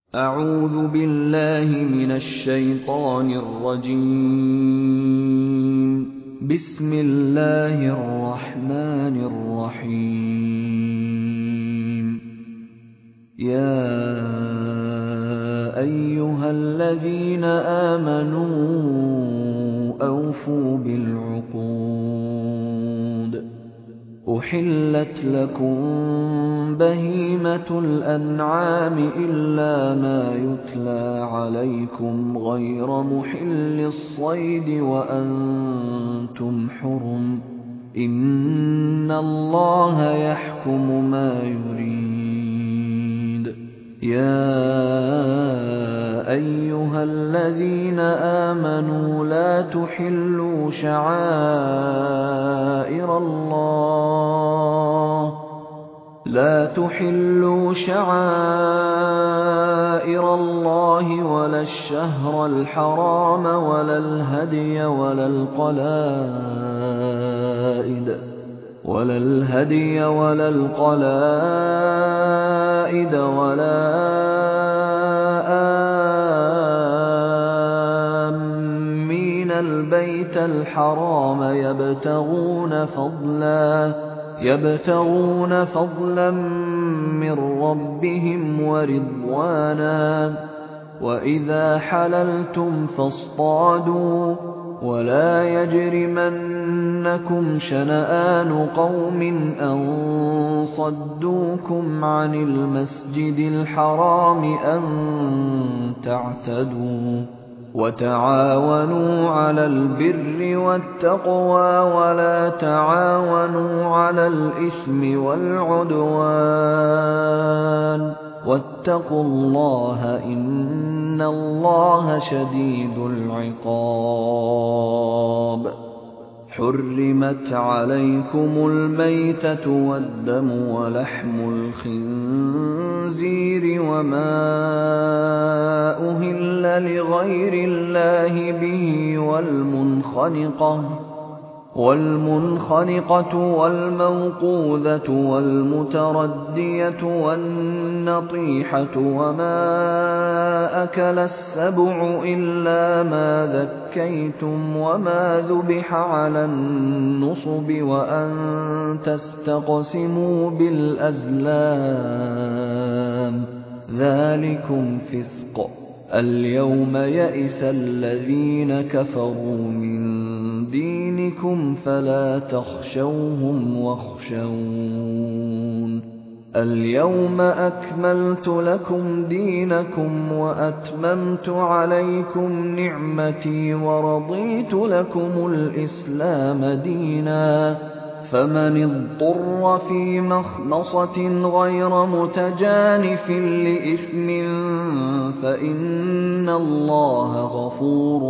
أعوذ بالله من الشيطان الرجيم. بسم الله الرحمن الرحيم. يا أيها الذين آمنوا أوفوا بالعقود. أحلت لكم بهيمة الأنعام إلا ما يتلى عليكم غير محل الصيد وأنتم حرم. إن الله يحكم ما يريد. يا أيها الذين آمنوا لا تحلوا شعائر الله ولا الشهر الحرام ولا الهدي ولا القلائد ولا آمين البيت الحرام يبتغون فضلا من ربهم ورضوانا. وإذا حللتم فاصطادوا ولا يجرمنكم شنآن قوم أن صدوكم عن المسجد الحرام أن تعتدوا. وتعاونوا على البر والتقوى ولا تعاونوا على الإثم والعدوان. واتقوا الله إن الله شديد العقاب. حرمت عليكم الميتة والدم ولحم الخنزير وما أهل لغير الله به والمنخنقة والموقوذة والمتردية والنطيحة وما أكل السبع إلا ما ذكيتم وما ذبح على النصب وأن تستقسموا بالأزلام ذلكم فسق. اليوم يئس الذين كفروا من دينكم فلا تخشوهم واخشون. اليوم أكملت لكم دينكم وأتممت عليكم نعمتي ورضيت لكم الإسلام دينا. فمن اضطر في مخمصة غير متجانف لإثم فإن الله غفور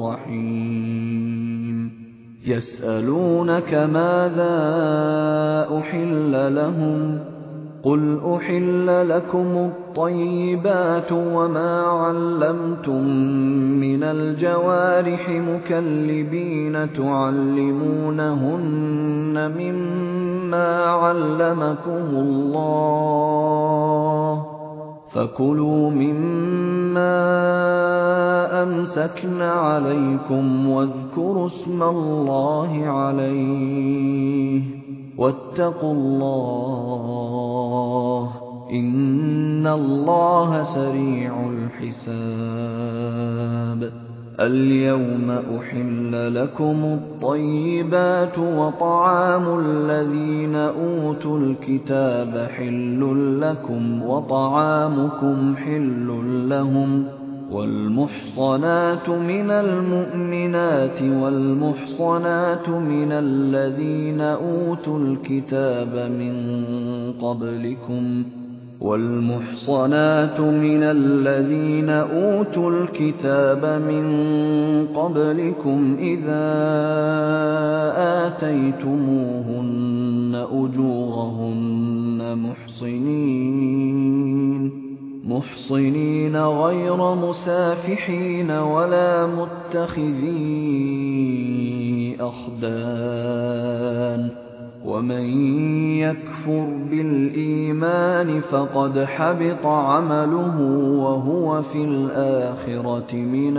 رحيم. يسألونك ماذا أحل لهم قل أحل لكم الطيبات وما علمتم من الجوارح مكلبين تعلمونهن مما علمكم الله فكلوا مما أمسكن عليكم واذكروا اسم الله عليه واتقوا الله إن الله سريع الحساب. اليوم أحل لكم الطيبات وطعام الذين أوتوا الكتاب حل لكم وطعامكم حل لهم. والمحصنات من المؤمنات والمحصنات من الذين أوتوا الكتاب من قبلكم إذا آتيتموهن أجورهن محصنين غير مسافحين ولا متخذي أخدان. ومن يكفر بالإيمان فقد حبط عمله وهو في الآخرة من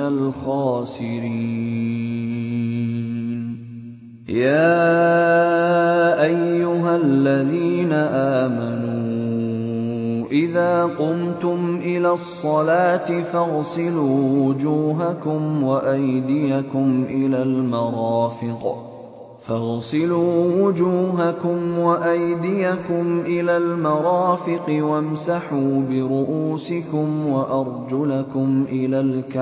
الخاسرين. يا أيها الذين آمنوا إذا قمتم إلى الصلاة فاغسلوا وجوهكم وأيديكم إلى المرافق وامسحوا برؤوسكم وأرجلكم إلى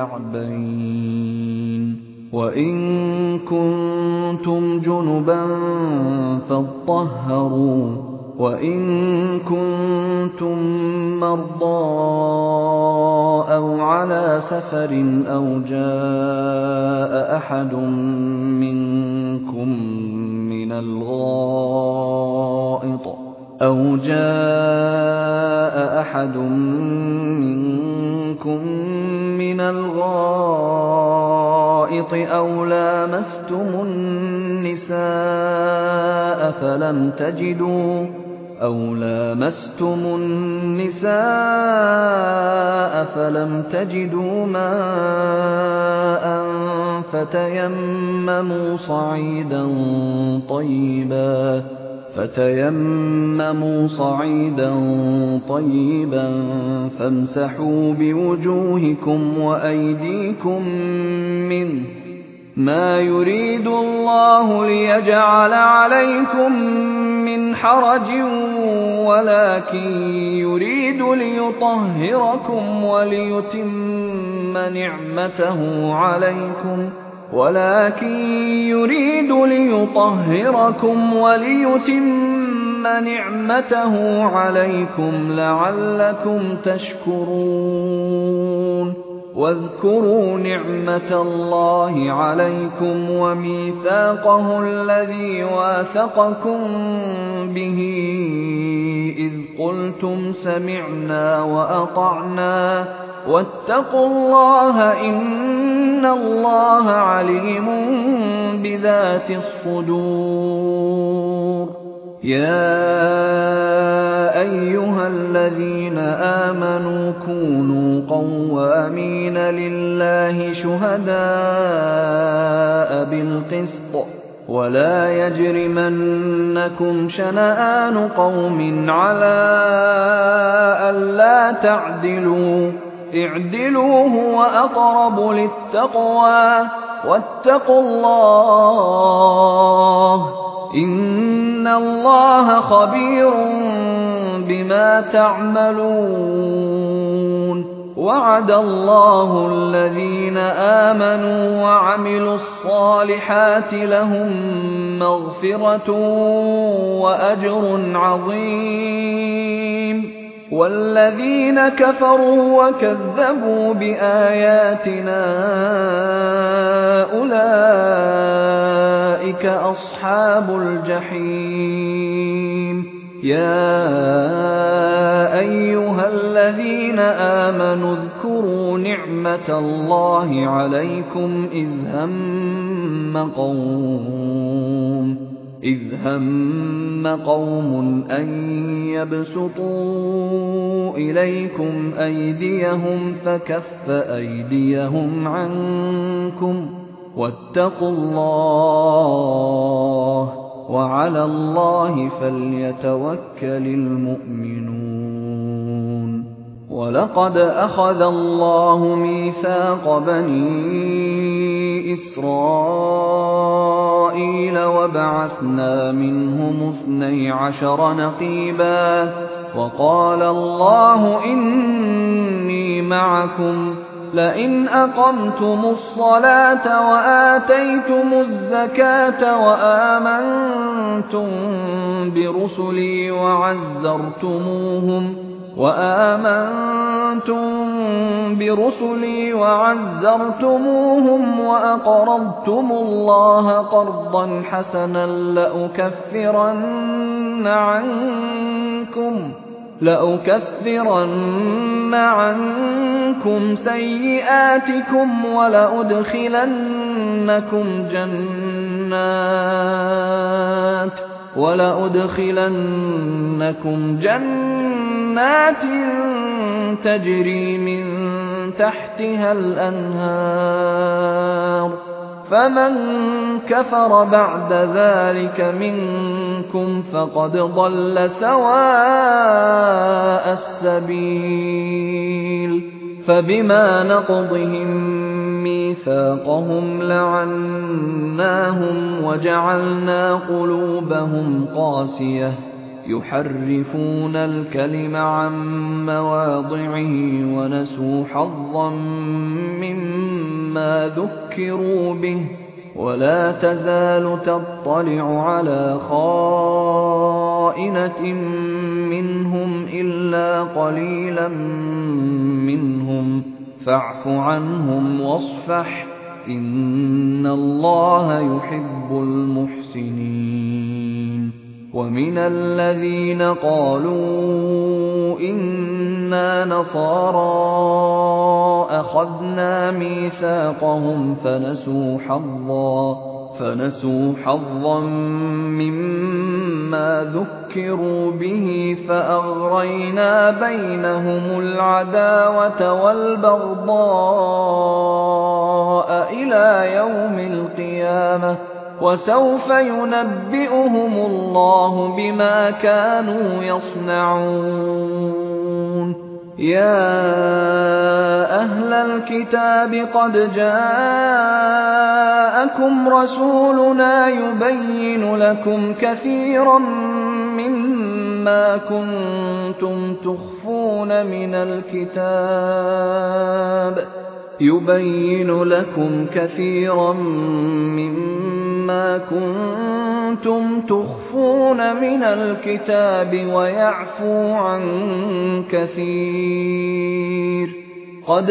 الكعبين، وإن كنتم جنبا فاطهروا، وإن كنتم مرضى أو على سفر أو جاء أحد منكم من الغائط أو لامستم النساء فلم تجدوا ماء فتيمموا صعيدا طيبا فامسحوا بوجوهكم وأيديكم منه، ما يريد الله ليجعل عليكم من حرج ولكن يريد ليطهركم وليتم نعمته عليكم لعلكم تشكرون. واذكروا نعمة الله عليكم وميثاقه الذي واثقكم به إذ قلتم سمعنا وأطعنا واتقوا الله إن الله عليم بذات الصدور. يا أيها الذين آمنوا كونوا قوامين لله شهداء بالقسط، ولا يجرمنكم شنآن قوم على ألا تعدلوا، اعدلوا هو أقرب للتقوى، واتقوا الله إن الله خبير بما تعملون. وعد الله الذين آمنوا وعملوا الصالحات لهم مغفرة وأجر عظيم، والذين كفروا وكذبوا بآياتنا أولئك أصحاب الجحيم. يا أيها الذين آمنوا اذكروا نعمة الله عليكم إذ هم قوم أن يبسطوا إليكم أيديهم فكف أيديهم عنكم، واتقوا الله وعلى الله فليتوكل المؤمنون. ولقد أخذ الله ميثاق بني إسرائيل وبعثنا منهم 12 نقيبا، وقال الله إني معكم لئن أقمتم الصلاة وآتيتم الزكاة وآمنتم برسلي وعزرتموهم وأقرضتم الله قرضا حسنا لأكفرن عنكم سيئاتكم وَلَأُدْخِلَنَّكُمْ جَنَّاتٍ تَجْرِي مِن تَحْتِهَا الْأَنْهَارُ فَمَن كَفَرَ بَعْدَ ذَلِكَ مِنكُمْ فَقَدْ ضَلَّ سَوَاءَ السَّبِيلِ فَبِمَا نَقْضِهِم مِّيثَاقَهُمْ لَعَنَّاهُمْ وَجَعَلْنَا قُلُوبَهُمْ قَاسِيَةً يُحَرِّفُونَ الْكَلِمَ عَن مَّوَاضِعِهِ وَنَسُوا حَظًّا مِّمَّا ذُكِّرُوا بِهِ وَلَا تَزَالُ تَطَّلِعُ عَلَىٰ خَائِنَةٍ مِّنْهُمْ إِلَّا قَلِيلًا مِّنْهُمْ فَاعْفُ عَنْهُمْ وَاصْفَحْ إِنَّ اللَّهَ يُحِبُّ الْمُحْسِنِينَ وَمِنَ الَّذِينَ قَالُوا إِنَّا نَصَارَىٰ أَخَذْنَا مِيثَاقَهُمْ فَنَسُوا حَظًّا مِّمَّا ذُكِّرُوا بِهِ فَأَغْرَيْنَا بَيْنَهُمُ الْعَدَاوَةَ وَالْبَغْضَاءَ إِلَىٰ يَوْمِ الْقِيَامَةِ وَسَوْفَ يُنَبِّئُهُمُ اللَّهُ بِمَا كَانُوا يَصْنَعُونَ يَا أَهْلَ الْكِتَابِ قَدْ جَاءَكُمْ رَسُولُنَا يُبَيِّنُ لَكُمْ كَثِيرًا مِّمَّا كُنتُمْ تُخْفُونَ مِنَ الْكِتَابِ وَيَعْفُو عَن كَثِيرٍ قَدْ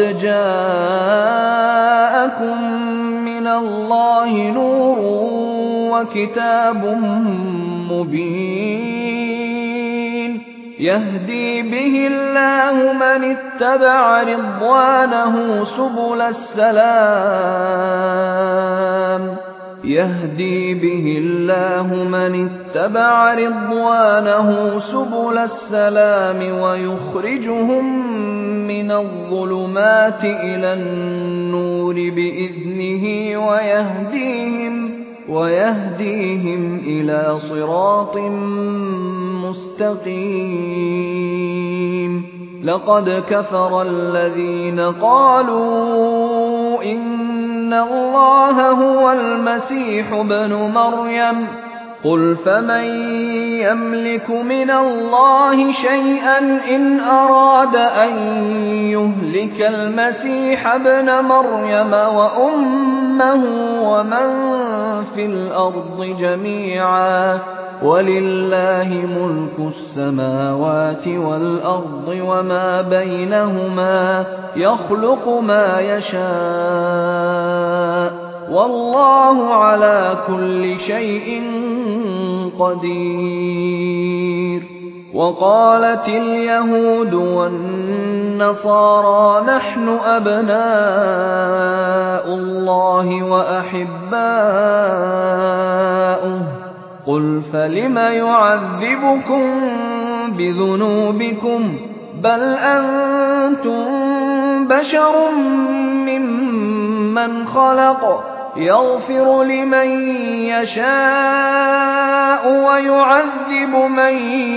جَاءَكُم مِّنَ اللَّهِ نُورٌ وَكِتَابٌ مُّبِينٌ يَهْدِي بِهِ اللَّهُ مَنِ اتَّبَعَ رِضْوَانَهُ سُبُلَ السَّلَامِ وَيُخْرِجُهُم مِّنَ الظُّلُمَاتِ إِلَى النُّورِ بِإِذْنِهِ وَيَهْدِيهِمْ إِلَىٰ صِرَاطٍ مُّسْتَقِيمٍ لَقَدْ كَفَرَ الَّذِينَ قَالُوا إِنَّ اللَّهَ هُوَ الْمَسِيحُ ابْنُ مَرْيَمَ قُلْ فَمَن يَمْلِكُ مِنَ اللَّهِ شَيْئًا إِنْ أَرَادَ أَن يُهْلِكَ الْمَسِيحَ ابْنَ مَرْيَمَ وَأُمَّهُ وَمَن فِي الْأَرْضِ جَمِيعًا وَلِلَّهِ مُلْكُ السَّمَاوَاتِ وَالْأَرْضِ وَمَا بَيْنَهُمَا يَخْلُقُ مَا يَشَاءُ وَاللَّهُ عَلَىٰ كُلِّ شَيْءٍ قَدِيرٌ وَقَالَتِ الْيَهُودُ وَالنَّصَارَىٰ نَحْنُ أَبْنَاءُ اللَّهِ وَأَحِبَّاؤُهُ قُلْ فَلِمَ يُعَذِّبُكُم بِذُنُوبِكُم بَلْ أَنتُم بَشَرٌ مِّمَّنْ خَلَقَ يَغْفِرُ لِمَن يَشَاءُ وَيُعَذِّبُ مَن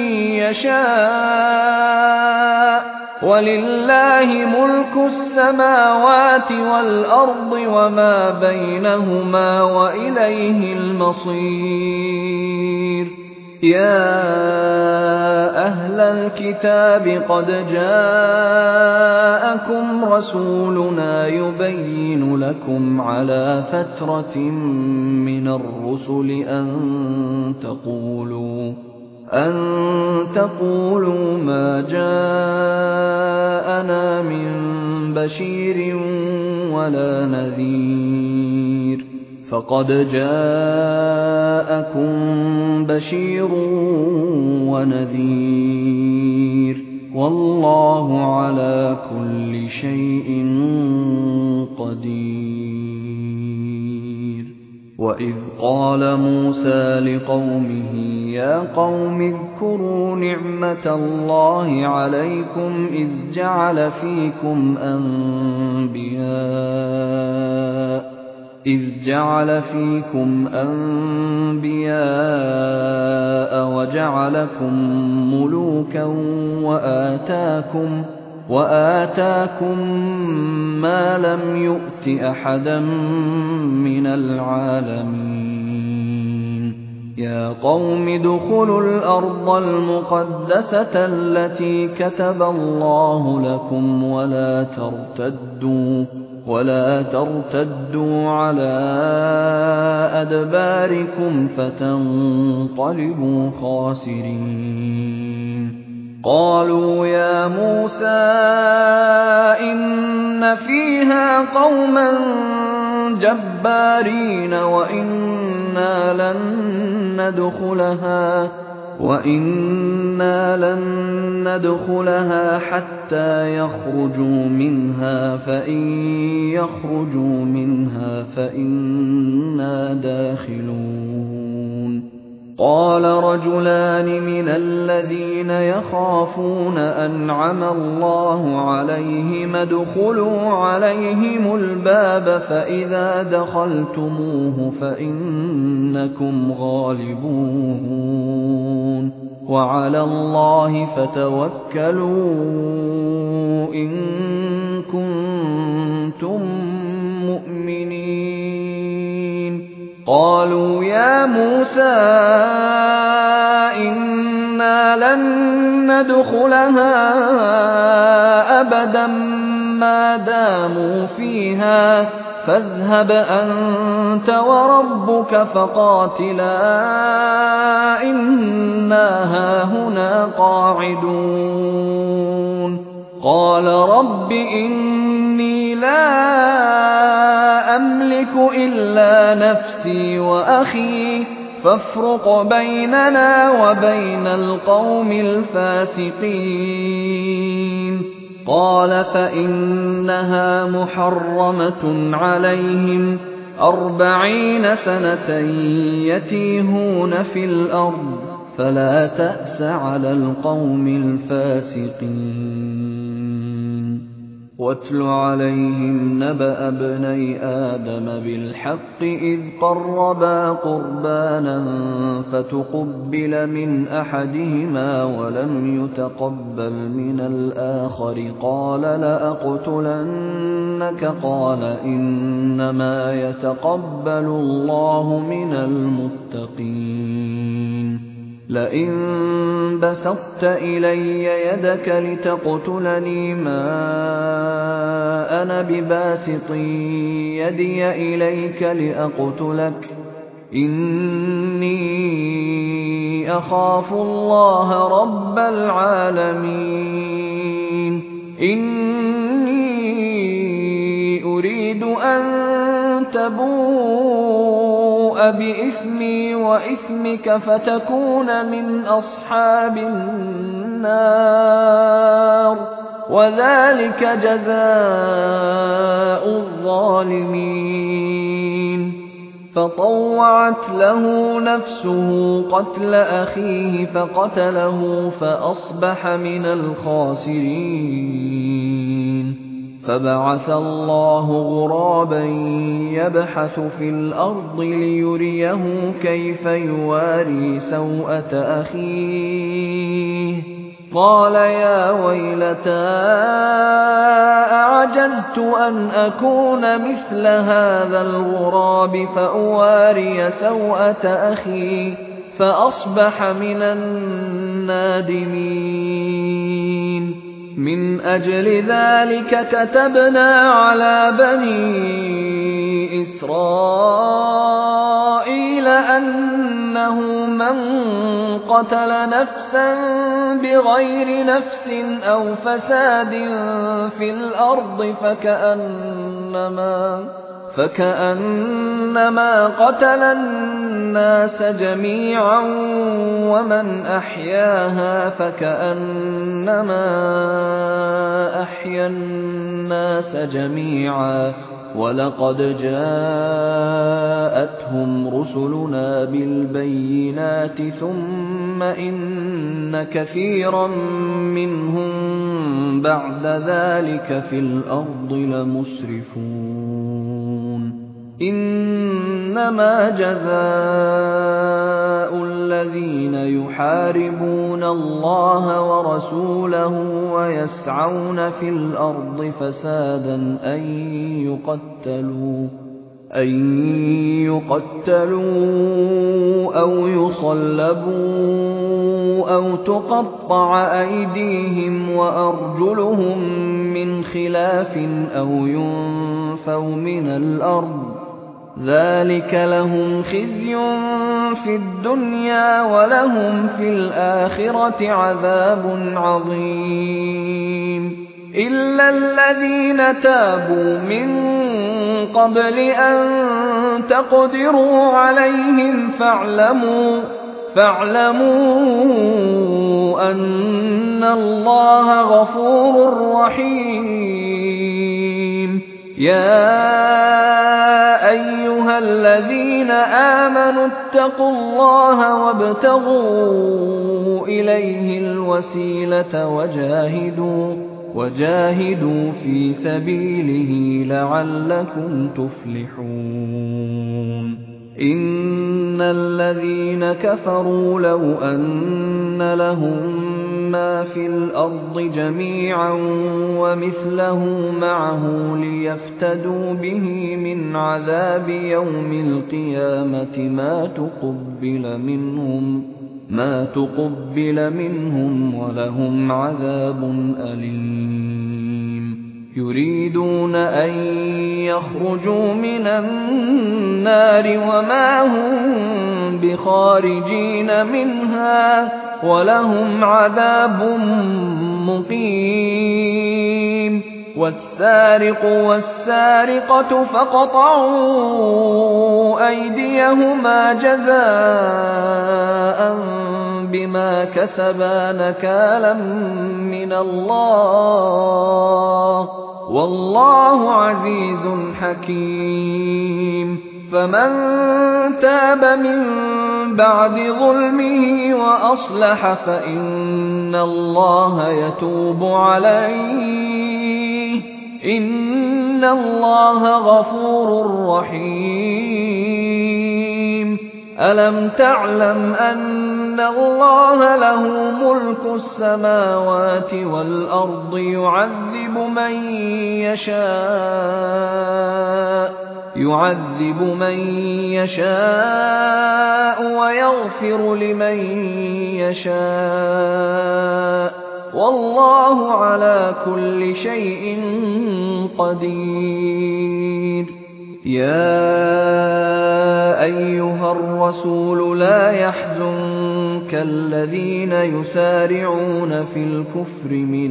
يَشَاءُ وَلِلَّهِ مُلْكُ السَّمَاوَاتِ وَالْأَرْضِ وَمَا بَيْنَهُمَا وَإِلَيْهِ الْمَصِيرُ يَا أَهْلَ الْكِتَابِ قَدْ جَاءَكُمْ رَسُولُنَا يُبَيِّنُ لَكُمْ عَلَىٰ فَتْرَةٍ مِّنَ الرُّسُلِ أَن تَقُولُوا مَا جَاءَنَا مِن بَشِيرٍ وَلَا نَذِيرٍ فَقَدْ جَاءَكُم بَشِيرٌ وَنَذِيرٌ وَاللَّهُ عَلَىٰ كُلِّ شَيْءٍ قَدِيرٌ وَإِذْ قَالَ مُوسَىٰ لِقَوْمِهِ يَا قَوْمِ اذْكُرُوا نِعْمَةَ اللَّهِ عَلَيْكُمْ إِذْ جَعَلَ فِيكُمْ أَنبِيَاءَ وَجَعَلَكُم مُّلُوكًا وَآتَاكُم مَّا لَمْ يُؤْتِ أَحَدًا مِّنَ الْعَالَمِينَ يَا قَوْمِ ادْخُلُوا الْأَرْضَ الْمُقَدَّسَةَ الَّتِي كَتَبَ اللَّهُ لَكُمْ وَلَا تَرْتَدُّوا عَلَىٰ أَدْبَارِكُمْ فَتَنقَلِبُوا خَاسِرِينَ قَالُوا يَا مُوسَىٰ إِنَّ فِيهَا قَوْمًا جَبَّارِينَ وَإِنَّا لَن نَّدْخُلَهَا حَتَّىٰ يَخْرُجُوا مِنْهَا فَإِن يَخْرُجُوا مِنْهَا فَإِنَّا دَاخِلُونَ قَالَ رَجُلَانِ مِنَ الَّذِينَ يَخَافُونَ أَنْعَمَ اللَّهُ عَلَيْهِمُ ادْخُلُوا عَلَيْهِمُ الْبَابَ فَإِذَا دَخَلْتُمُوهُ فَإِنَّكُمْ غَالِبُونَ وَعَلَى اللَّهِ فَتَوَكَّلُوا إِن كُنتُم مُّؤْمِنِينَ قَالُوا يَا مُوسَىٰ إِنَّا لَن نَّدْخُلَهَا أَبَدًا مَّا دَامُوا فِيهَا فَاذْهَبْ أَنتَ وَرَبُّكَ فَقَاتِلَا إِنَّا هَاهُنَا قَاعِدُونَ قَالَ رَبِّ إِنِّي لَا أَمْلِكُ إِلَّا نَفْسِي وَأَخِي فَافْرُقْ بَيْنَنَا وَبَيْنَ الْقَوْمِ الْفَاسِقِينَ قَالَ فَإِنَّهَا مُحَرَّمَةٌ عَلَيْهِمْ 40 سَنَةً يَتِيهُونَ فِي الْأَرْضِ فَلَا تَأْسَ عَلَى الْقَوْمِ الْفَاسِقِينَ وَاتْلُ عَلَيْهِمْ نَبَأَ ابْنَيْ آدَمَ بِالْحَقِّ إِذْ قَرَّبَا قُرْبَانًا فَتُقُبِّلَ مِنْ أَحَدِهِمَا وَلَمْ يُتَقَبَّلْ مِنَ الْآخَرِ قَالَ لَأَقْتُلَنَّكَ قَالَ إِنَّمَا يَتَقَبَّلُ اللَّهُ مِنَ الْمُتَّقِينَ لئن بسطت إلي يدك لتقتلني ما أنا بباسط يدي إليك لأقتلك إني أخاف الله رب العالمين إني أريد أن تبوء بإثمي وإثمك فتكون من أصحاب النار وذلك جزاء الظالمين فطوعت له نفسه قتل أخيه فقتله فأصبح من الخاسرين فبعث الله غرابا يبحث في الأرض ليريه كيف يواري سوءة أخيه قال يا ويلتى أعجزت أن أكون مثل هذا الغراب فأواري سوءة أخي فأصبح من النادمين من أجل ذلك كتبنا على بني إسرائيل أنه من قتل نفسا بغير نفس أو فساد في الأرض فكأنما قتل النَّاسَ جَمِيعًا وَمَنْ أَحْيَاهَا فَكَأَنَّمَا أَحْيَا النَّاسَ جَمِيعًا وَلَقَدْ جَاءَتْهُمْ رُسُلُنَا بِالْبَيِّنَاتِ ثُمَّ إِنَّ كَثِيرًا مِّنْهُم بَعْدَ ذَلِكَ فِي الْأَرْضِ لَمُسْرِفُونَ إِنَّمَا جَزَاءُ الَّذِينَ يُحَارِبُونَ اللَّهَ وَرَسُولَهُ وَيَسْعَوْنَ فِي الْأَرْضِ فَسَادًا أَن يُقَتَّلُوا أَوْ يُصَلَّبُوا أَوْ تُقَطَّعَ أَيْدِيهِمْ وَأَرْجُلُهُم مِّنْ خِلَافٍ أَوْ يُنفَوْا مِنَ الْأَرْضِ ۚ ذَلِكَ لَهُمْ خِزْيٌ فِي الدُّنْيَا وَلَهُمْ فِي الْآخِرَةِ عَذَابٌ عَظِيمٌ إِلَّا الَّذِينَ تَابُوا مِن قَبْلِ أَن تَقْدِرُوا عَلَيْهِمْ فَاعْلَمُوا أَنَّ اللَّهَ غَفُورٌ رَّحِيمٌ يَا أَيُّهَا الَّذِينَ آمَنُوا اتَّقُوا اللَّهَ وَابْتَغُوا إِلَيْهِ الْوَسِيلَةَ وَجَاهِدُوا فِي سَبِيلِهِ لَعَلَّكُمْ تُفْلِحُونَ إِنَّ الَّذِينَ كَفَرُوا لَوْ أَنَّ لَهُم مَّا فِي الْأَرْضِ جَمِيعًا وَمِثْلَهُ مَعَهُ لِيَفْتَدُوا بِهِ مِنْ عَذَابِ يَوْمِ الْقِيَامَةِ ما تُقُبِّلَ مِنْهُمْ وَلَهُمْ عَذَابٌ أَلِيمٌ يُرِيدُونَ أَن يَخْرُجُوا مِنَ النَّارِ وَمَا هُم بِخَارِجِينَ مِنْهَا وَلَهُمْ عَذَابٌ مُّقِيمٌ وَالسَّارِقُ وَالسَّارِقَةُ فَاقْطَعُوا أَيْدِيَهُمَا جَزَاءً بِمَا كَسَبَا نَكَالًا مِّنَ اللَّهِ وَاللَّهُ عَزِيزٌ حَكِيمٌ فَمَن تَابَ مِن بَعْدِ ظُلْمِهِ وَأَصْلَحَ فَإِنَّ اللَّهَ يَتُوبُ عَلَيْهِ إِنَّ اللَّهَ غَفُورٌ رَّحِيمٌ أَلَمْ تَعْلَمْ أَنَّ اللَّهَ لَهُ مُلْكُ السَّمَاوَاتِ وَالْأَرْضِ يُعَذِّبُ مَن يَشَاءُ وَيَغْفِرُ لِمَن يَشَاءُ وَاللَّهُ عَلَىٰ كُلِّ شَيْءٍ قَدِيرٌ يَا أَيُّهَا الرَّسُولُ لَا يَحْزُنكَ الَّذِينَ يُسَارِعُونَ فِي الْكُفْرِ مِنَ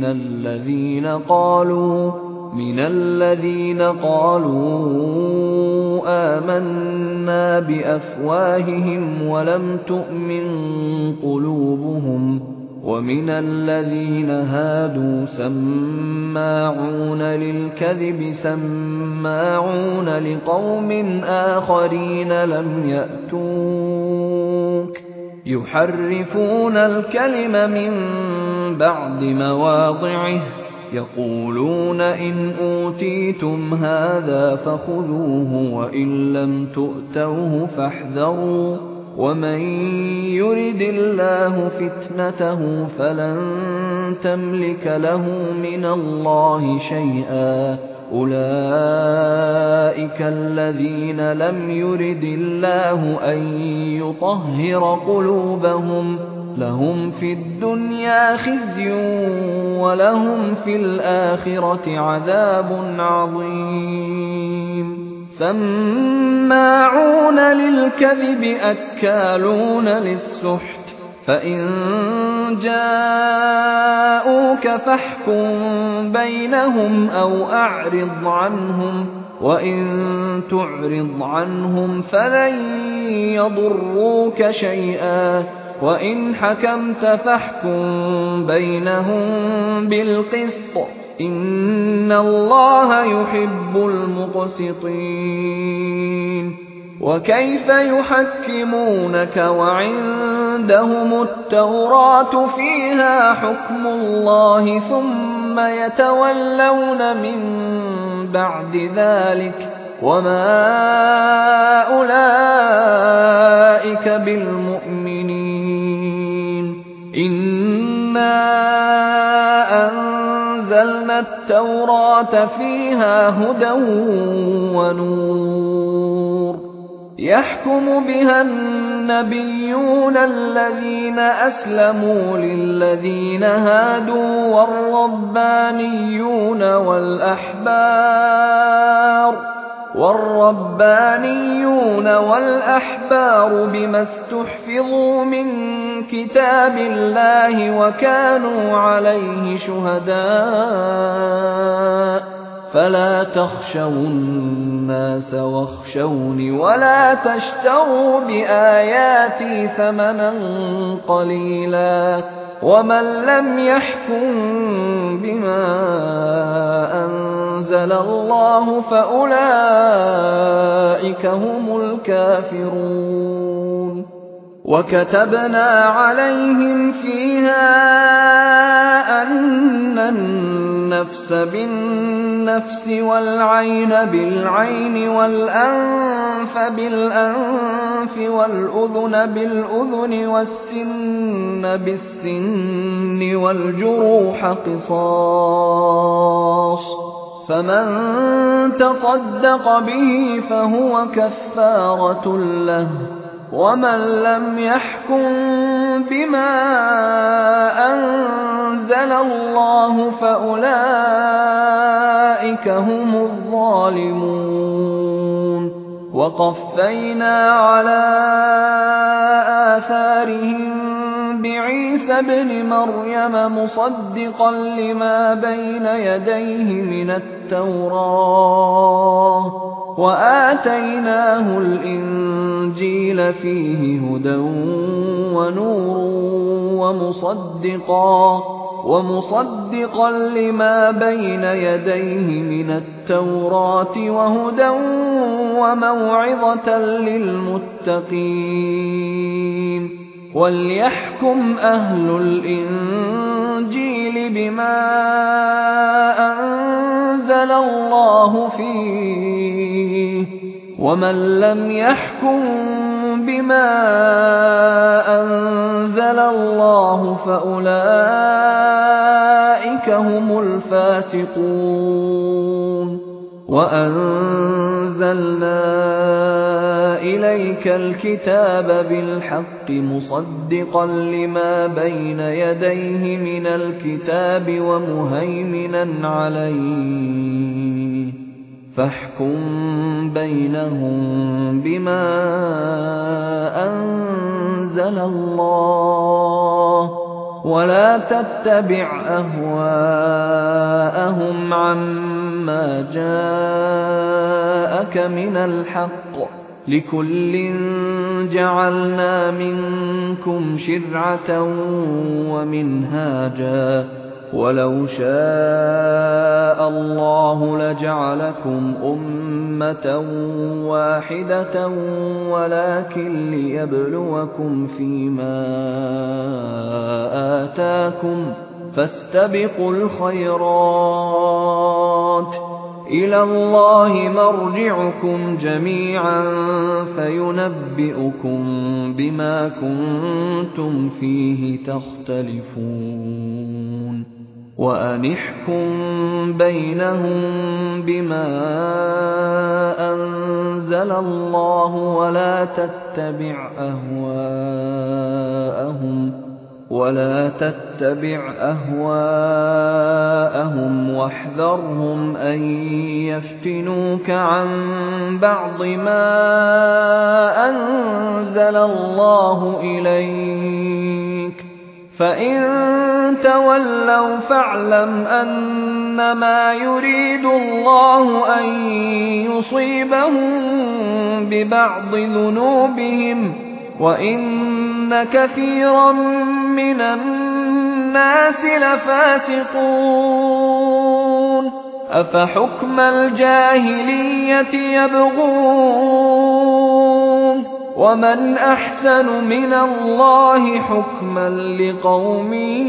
الَّذِينَ قَالُوا آمَنَّا بِأَفْوَاهِهِمْ وَلَمْ تُؤْمِن قُلُوبُهُمْ وَمِنَ الَّذِينَ هَادُوا سَمَّاعُونَ لِلْكَذِبِ سَمَّاعُونَ لِقَوْمٍ آخَرِينَ لَمْ يَأْتُوكَ يُحَرِّفُونَ الْكَلِمَ مِن بَعْدِ مَوَاضِعِهِ يَقُولُونَ إِنْ أُوتِيتُمْ هَٰذَا فَخُذُوهُ وَإِن لَّمْ تُؤْتَوْهُ فَاحْذَرُوا وَمَن يُرِدِ اللَّهُ فِتْنَتَهُ فَلَن تَمْلِكَ لَهُ مِنَ اللَّهِ شَيْئًا أُولَٰئِكَ الَّذِينَ لَمْ يُرِدِ اللَّهُ أَن يُطَهِّرَ قُلُوبَهُمْ لَهُمْ فِي الدُّنْيَا خِزْيٌ وَلَهُمْ فِي الْآخِرَةِ عَذَابٌ عَظِيمٌ سَمَّاعُونَ لِلْكَذِبِ أَكَّالُونَ لِلسُّحْتِ فَإِن جَاءُوكَ فَاحْكُم بَيْنَهُمْ أَوْ أَعْرِضْ عَنْهُمْ وَإِن تُعْرِضْ عَنْهُمْ فَلَن يَضُرُّوكَ شَيْئًا وَإِنْ حَكَمْتَ فَاحْكُم بَيْنَهُم بِالْقِسْطِ ۚ إِنَّ اللَّهَ يُحِبُّ الْمُقْسِطِينَ وَكَيْفَ يُحَكِّمُونَكَ وَعِندَهُمُ التَّوْرَاةُ فِيهَا حُكْمُ اللَّهِ ثُمَّ يَتَوَلَّوْنَ مِن بَعْدِ ذَلِكَ وَمَا أُولَٰئِكَ بِالْمُؤْمِنِينَ إِنَّا أَنزَلْنَا التَّوْرَاةَ فِيهَا هُدًى وَنُورٌ يَحْكُمُ بِهَا النَّبِيُّونَ الَّذِينَ أَسْلَمُوا لِلَّذِينَ هَادُوا وَالرَّبَّانِيُّونَ وَالْأَحْبَارُ بِمَا اسْتُحْفِظُوا مِن كِتَابِ اللَّهِ وَكَانُوا عَلَيْهِ شُهَدَاءَ ۚ فَلَا تَخْشَوُا النَّاسَ وَاخْشَوْنِ وَلَا تَشْتَرُوا بِآيَاتِي ثَمَنًا قَلِيلًا ۚ وَمَن لَّمْ يَحْكُم بِمَا أَنزَلَ اللَّهُ فَأُولَٰئِكَ هُمُ الْكَافِرُونَ وَكَتَبْنَا عَلَيْهِمْ فِيهَا أَنَّ النَّفْسَ بِالنَّفْسِ وَالْعَيْنَ بِالْعَيْنِ وَالْأَنفَ بِالْأَنفِ وَالْأُذُنَ بِالْأُذُنِ وَالسِّنَّ بِالسِّنِّ وَالْجُرُوحَ قِصَاصٌ ۚ فَمَن تَصَدَّقَ بِهِ فَهُوَ كَفَّارَةٌ لَّهُ ۚ وَمَن لَّمْ يَحْكُم بِمَا أَنزَلَ اللَّهُ فَأُولَٰئِكَ هُمُ الظَّالِمُونَ وَقَفَّيْنَا عَلَىٰ آثَارِهِم بِعِيسَى ابْنِ مَرْيَمَ مُصَدِّقًا لِّمَا بَيْنَ يَدَيْهِ مِنَ التَّوْرَاةِ ۖ وَآتَيْنَاهُ الْإِنجِيلَ فِيهِ هُدًى وَنُورٌ وَمُصَدِّقًا لِّمَا بَيْنَ يَدَيْهِ مِنَ التَّوْرَاةِ وَهُدًى وَمَوْعِظَةً لِّلْمُتَّقِينَ وَلْيَحْكُمْ أَهْلُ الْإِنجِيلِ بِمَا أَنزَلَ اللَّهُ فِيهِ ۚ وَمَن لَّمْ يَحْكُم بِمَا أَنزَلَ اللَّهُ فَأُولَٰئِكَ هُمُ الْفَاسِقُونَ وَأَنزَلْنَا إِلَيْكَ الْكِتَابَ بِالْحَقِّ مُصَدِّقًا لِّمَا بَيْنَ يَدَيْهِ مِنَ الْكِتَابِ وَمُهَيْمِنًا عَلَيْهِ ۖ فَاحْكُم بَيْنَهُم بِمَا أَنزَلَ اللَّهُ ۖ وَلَا تَتَّبِعْ أَهْوَاءَهُمْ عَمَّا جَاءَكَ مِنَ الْحَقِّ ۚ لِكُلٍّ جَعَلْنَا مِنكُمْ شِرْعَةً وَمِنْهَاجًا ۚ وَلَوْ شَاءَ اللَّهُ لَجَعَلَكُمْ أُمَّةً وَاحِدَةً وَلَٰكِن لِّيَبْلُوَكُمْ فِيمَا آتَاكُمْ ۖ فَاسْتَبِقُوا الْخَيْرَاتِ ۚ إِلَى اللَّهِ مَرْجِعُكُمْ جَمِيعًا فَيُنَبِّئُكُم بِمَا كُنتُمْ فِيهِ تَخْتَلِفُونَ وَأَنِ احْكُم بَيْنَهُم بِمَا أَنزَلَ اللَّهُ وَلَا تَتَّبِعْ أَهْوَاءَهُمْ وَاحْذَرْهُمْ أَن يَفْتِنُوكَ عَن بَعْضِ مَا أَنزَلَ اللَّهُ إِلَيْكَ ۖ فإن تولوا فاعلم أنما يريد الله أن يصيبهم ببعض ذنوبهم وإن كثيرا من الناس لفاسقون أفحكم الجاهلية يبغون ومن أحسن من الله حكما لقوم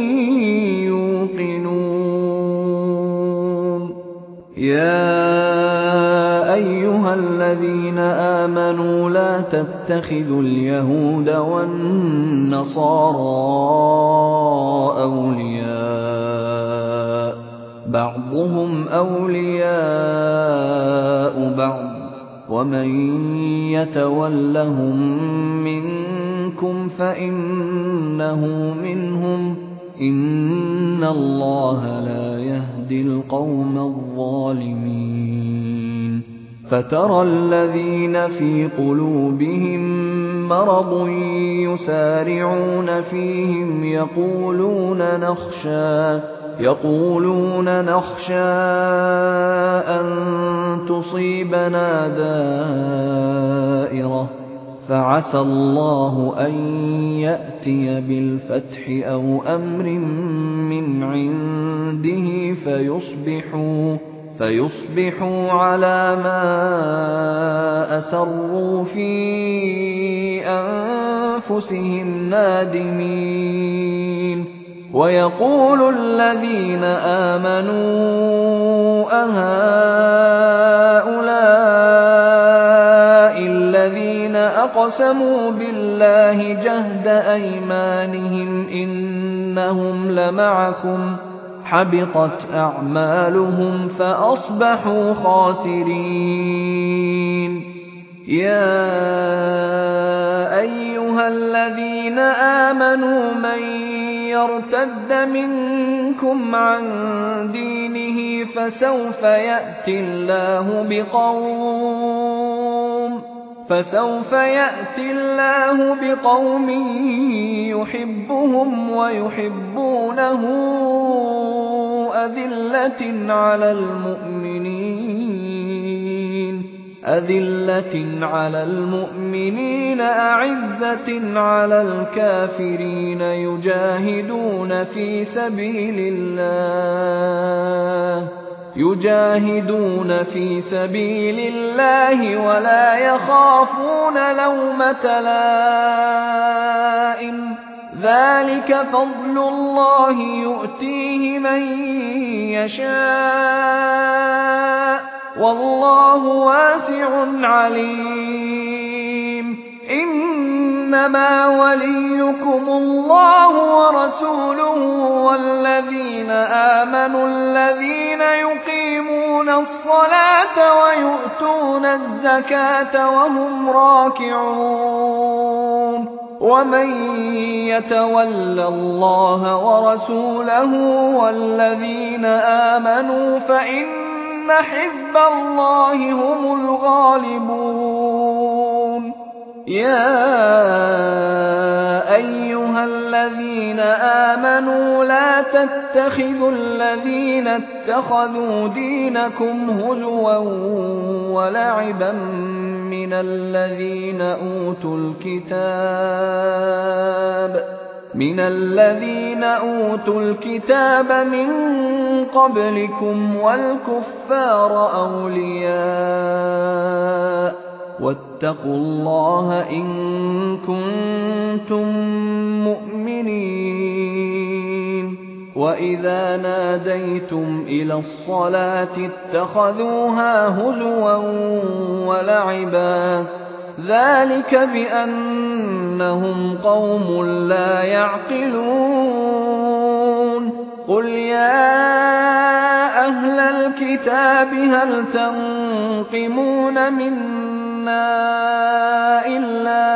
يوقنون يا أيها الذين آمنوا لا تتخذوا اليهود والنصارى أولياء بعضهم أولياء بعض ومن يتولهم منكم فإنه منهم إن الله لا يهدي القوم الظالمين فترى الذين في قلوبهم مرض يسارعون فيهم يقولون نخشى أن تصيبنا دائرة فعسى الله أن يأتي بالفتح أو أمر من عنده فيصبحوا على ما أسروا في أنفسهم نادمين ويقول الذين آمنوا أهؤلاء الذين أقسموا بالله جهد أيمانهم إنهم لمعكم حبطت أعمالهم فأصبحوا خاسرين يا أيها الذين آمنوا من يرتد منكم عن دينه فسوف يأتي الله بقوم يحبهم ويحبونه أذلة على المؤمنين أعزة على الكافرين يجاهدون في سبيل الله ولا يخافون لومة لائم ذلك فضل الله يؤتيه من يشاء والله واسع عليم إنما وليكم الله ورسوله والذين آمنوا الذين يقيمون الصلاة ويؤتون الزكاة وهم راكعون ومن يتول الله ورسوله والذين آمنوا فإن حزب الله هم الغالبون يا أيها الذين آمنوا لا تتخذوا الذين اتخذوا دينكم هزوا ولعبا من الذين أوتوا الكتاب من قبلكم والكفار أولياء واتقوا الله إن كنتم مؤمنين وإذا ناديتم إلى الصلاة اتخذوها هزوا ولعبا ذلك بأنهم قوم لا يعقلون قل يا أهل الكتاب هل تنقمون منا إلا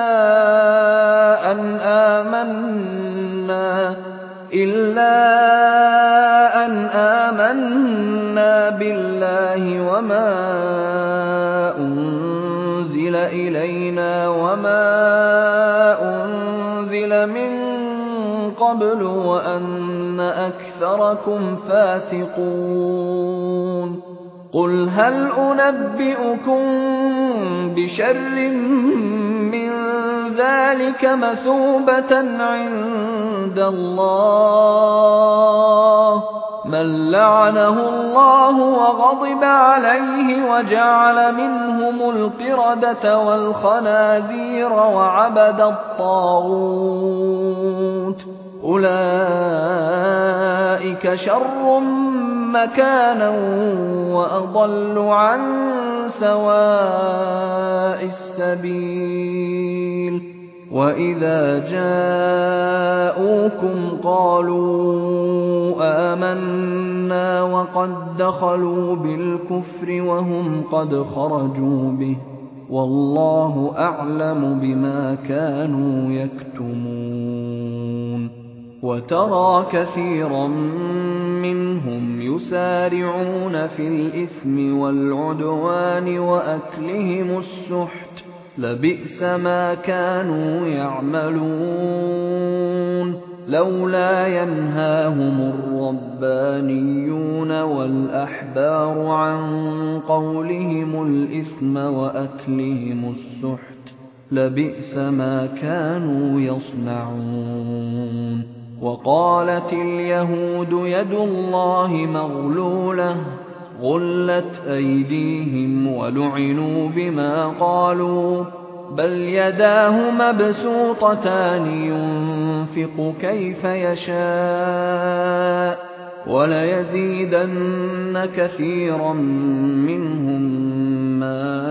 أن آمنا بالله وما أنزل إلينا وما أنزل من قبل وأن أكثركم فاسقون قل هل أنبئكم بشر من ذلك مثوبة عند الله من لعنه الله وغضب عليه وجعل منهم القردة والخنازير وعبد الطاغوت أولئك شر مكانا وأضل عن سواء السبيل وإذا جاءوكم قالوا آمنا وقد دخلوا بالكفر وهم قد خرجوا به والله أعلم بما كانوا يكتمون وترى كثيرا منهم يسارعون في الإثم والعدوان وأكلهم السحت لبئس ما كانوا يعملون لولا ينهاهم الربانيون والأحبار عن قولهم الإثم وأكلهم السحت لبئس ما كانوا يصنعون وقالت اليهود يد الله مغلولة غلت أيديهم ولعنوا بما قالوا بل يداه مبسوطتان ينفق كيف يشاء وليزيدن كثيرا منهم ما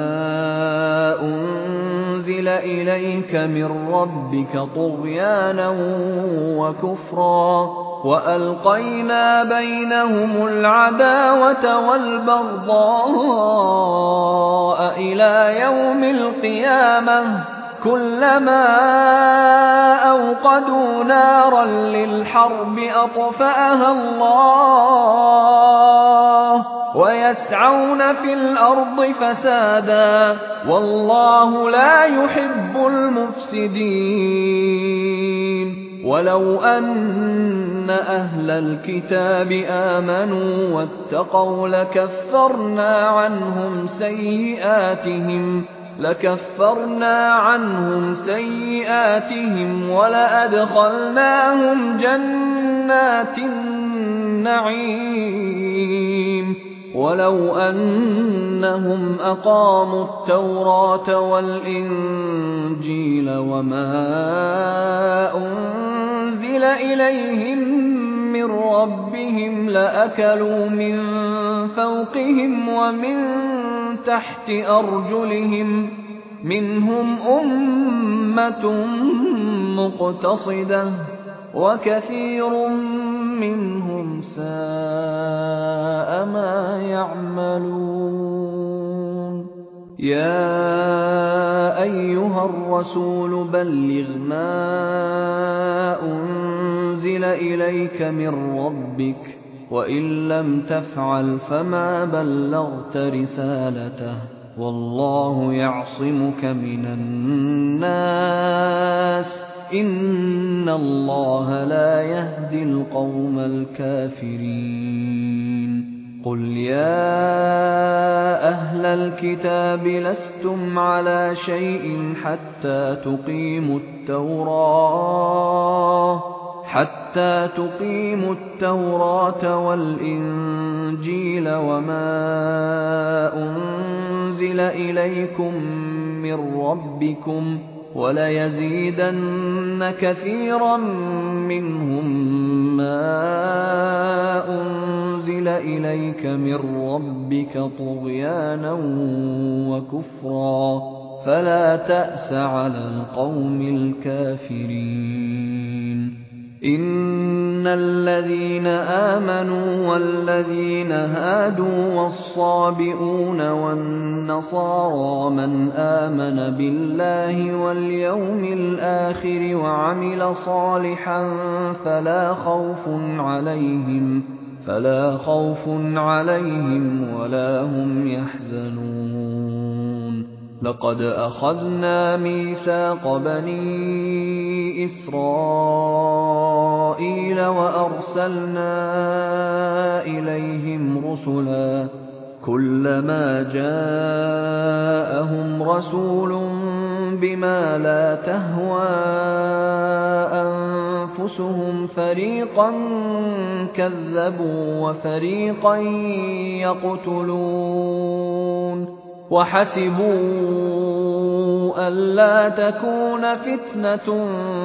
أنزل إليك من ربك طغيانا وكفرا وألقينا بينهم العداوة والبغضاء إلى يوم القيامة كلما أوقدوا نارا للحرب أطفأها الله ويسعون في الأرض فسادا والله لا يحب المفسدين ولو أن أهل الكتاب آمنوا واتقوا لكفرنا عنهم سيئاتهم ولأدخلناهم جنات النعيم ولو أنهم أقاموا التوراة والإنجيل وما أنزل إليهم من ربهم لأكلوا من فوقهم ومن تحت أرجلهم منهم أمة مقتصدة وكثير منهم ساء ما يعملون يا أيها الرسول بلغ ما أنزل إليك من ربك وإن لم تفعل فما بلغت رسالته والله يعصمك من الناس إن الله لا يهدي القوم الكافرين قل يا أهل الكتاب لستم على شيء حتى تقيموا التوراة والإنجيل وما أنزل إليكم من ربكم وليزيدن كثيرا منهم ما أنزل إليك من ربك طغيانا وكفرا فلا تأس على القوم الكافرين إن الذين آمنوا والذين هادوا والصابئون والنصارى من آمن بالله واليوم الآخر وعمل صالحا فلا خوف عليهم ولا هم يحزنون لقد أخذنا ميثاق بني إسرائيل إسرائيل وأرسلنا إليهم رسلا كلما جاءهم رسول بما لا تهوى أنفسهم فريقا كذبوا وفريقا يقتلون وحسبوا ألا تكون فتنة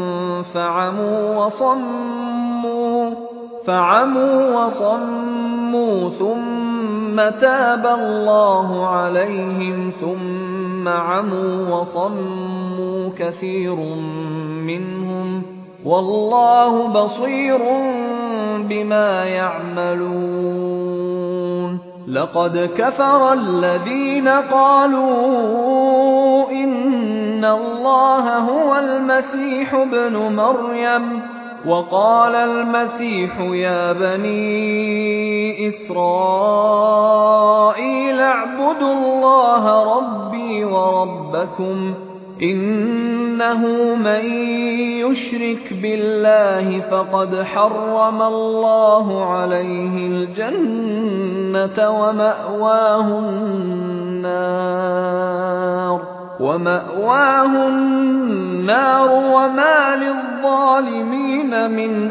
فعموا وصموا ثم تاب الله عليهم ثم عموا وصموا كثير منهم والله بصير بما يعملون لقد كفر الذين قالوا إن الله هو المسيح ابن مريم وقال المسيح يا بني إسرائيل اعبدوا الله ربي وربكم إنه من يشرك بالله فقد حرم الله عليه الجنة ومأواه النار وما للظالمين من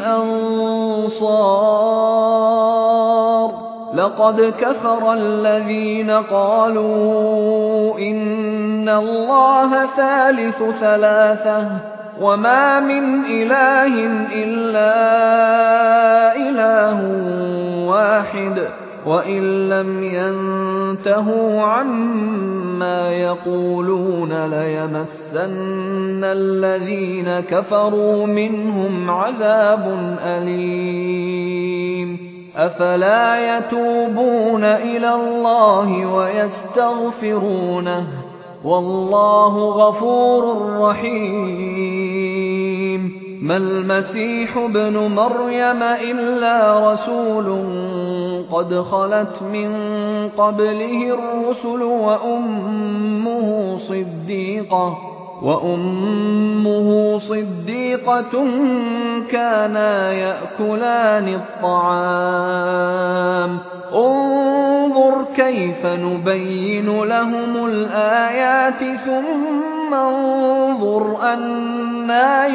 أنصار لقد كفر الذين قالوا إن الله ثالث ثلاثة وما من إله إلا إله واحد وإن لم ينتهوا عما يقولون ليمسن الذين كفروا منهم عذاب أليم أفلا يتوبون إلى الله ويستغفرونه والله غفور رحيم ما المسيح ابن مريم إلا رسول قد خلت من قبله الرسل وأمه صديقة كانا يأكلان الطعام انظر كيف نبين لهم الآيات ثم انظر أنى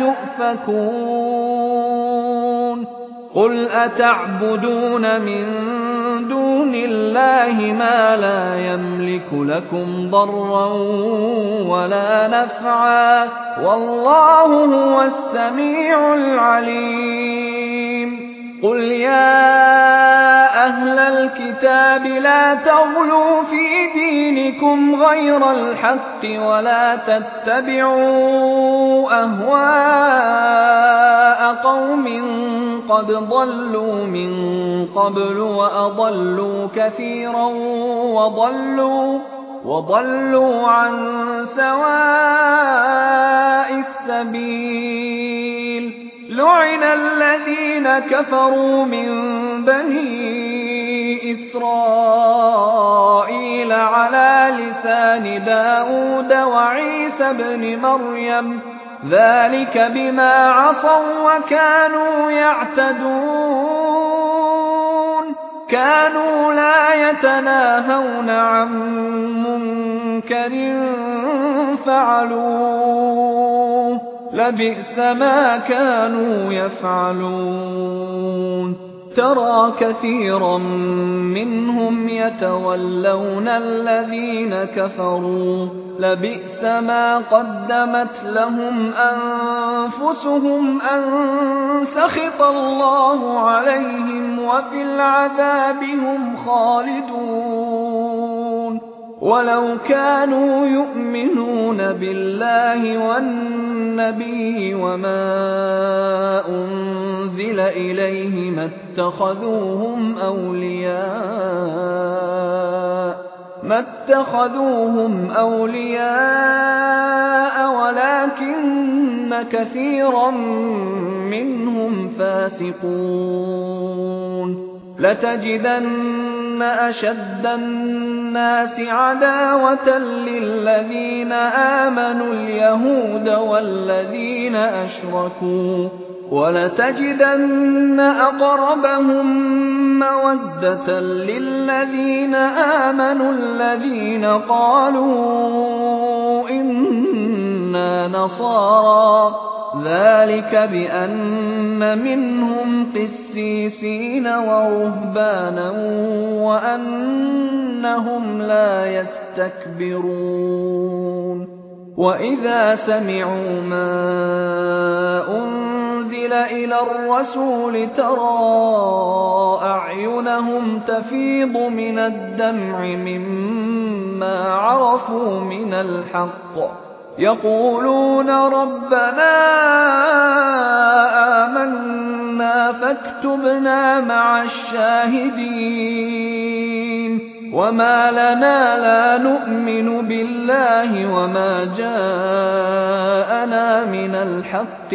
يؤفكون قل أتعبدون من دون الله ما لا يملك لكم ضرا ولا نفعا والله هو السميع العليم قل يا أهل الكتاب لا تغلوا في دينكم غير الحق ولا تتبعوا أهواء قوم قد ضلوا من قبل وأضلوا كثيرا وضلوا عن سواء السبيل لعن الذين كفروا من بني إسرائيل على لسان داود وعيسى بن مريم ذلك بما عصوا وكانوا يعتدون كانوا لا يتناهون عن منكر فعلوه لبئس ما كانوا يفعلون ترى كثيرا منهم يتولون الذين كفروا لبئس ما قدمت لهم أنفسهم أن سخط الله عليهم وفي العذاب هم خالدون ولو كانوا يؤمنون بالله والنبي وما أنزل إليه ما اتخذوهم أولياء ولكن كثيرا منهم فاسقون لتجدن أشد الناس عداوة للذين آمنوا اليهود والذين أشركوا وَلَتَجِدَنَّ أَقْرَبَهُم مَّوَدَّةً لِّلَّذِينَ آمَنُوا الَّذِينَ قَالُوا إِنَّا نَصَارَىٰ ۚ ذَٰلِكَ بِأَنَّ مِنْهُمْ قِسِّيسِينَ وَرُهْبَانًا وَأَنَّهُمْ لَا يَسْتَكْبِرُونَ وَإِذَا سَمِعُوا مَا أُنزِلَ إِلَى الرَّسُولِ تَرَىٰ أَعْيُنَهُمْ تَفِيضُ مِنَ الدَّمْعِ مِمَّا عَرَفُوا مِنَ الْحَقِّ يَقُولُونَ رَبَّنَا آمَنَّا فَاكْتُبْنَا مَعَ الشَّاهِدِينَ وَمَا لَنَا لَا نُؤْمِنُ بِاللَّهِ وَمَا جَاءَنَا مِنَ الْحَقِّ